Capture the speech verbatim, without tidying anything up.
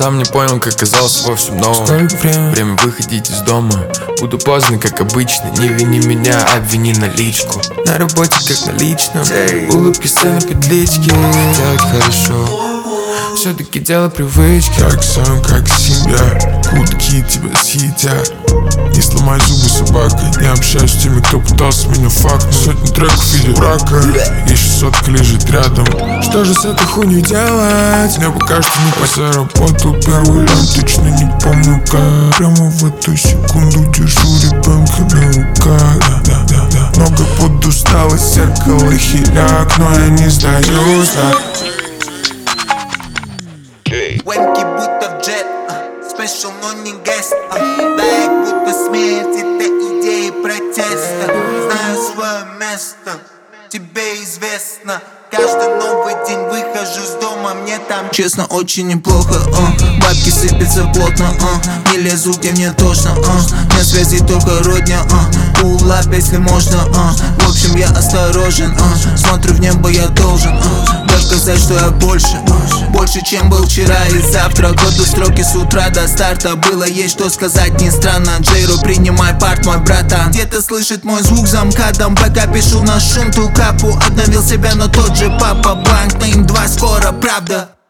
Сам не понял, как оказался во всем новом. Время? Время выходить из дома. Буду поздно, как обычно. Не вини меня, обвини наличку. На работе, как на личном. Улыбки, сцены, петлички. Делать хорошо все-таки дело привычки. Как сам, как семья. Кутки тебя съедят. Не сломай зубы собакой. Не общаюсь с теми, кто пытался меня факнуть. Сотни треков в виде брака. И шестьсотка лежит рядом. Что же с этой хуйней делать? Мне пока что не по заработал первый раунд. Точно не помню как. Прямо в эту секунду держу ребенка на руках. Да, да, да, да. Много подусталость, зеркало и хиляк. Но я не сдаюсь, да. Венки будто в джет, спешл, но не гест. Дай будто смерть, это идеи протеста. Знаю свое место, тебе известно. Каждый новый день выхожу с дома, мне там честно очень неплохо, uh. Бабки сыпятся плотно, uh. Не лезу, где мне тошно, uh. На связи только родня, uh. Пулап, если можно, uh. В общем, я осторожен, uh. Смотрю в небо, я должен, uh. доказать, что я больше, больше, чем был вчера и завтра. Годы строки с утра до старта. Было есть что сказать, не странно. Джейро, принимай парт, мой братан. Где-то слышит мой звук за мкадом. Пока пишу на шум ту капу. Обновил себя, но тот же папа. Банк на им два скоро, правда.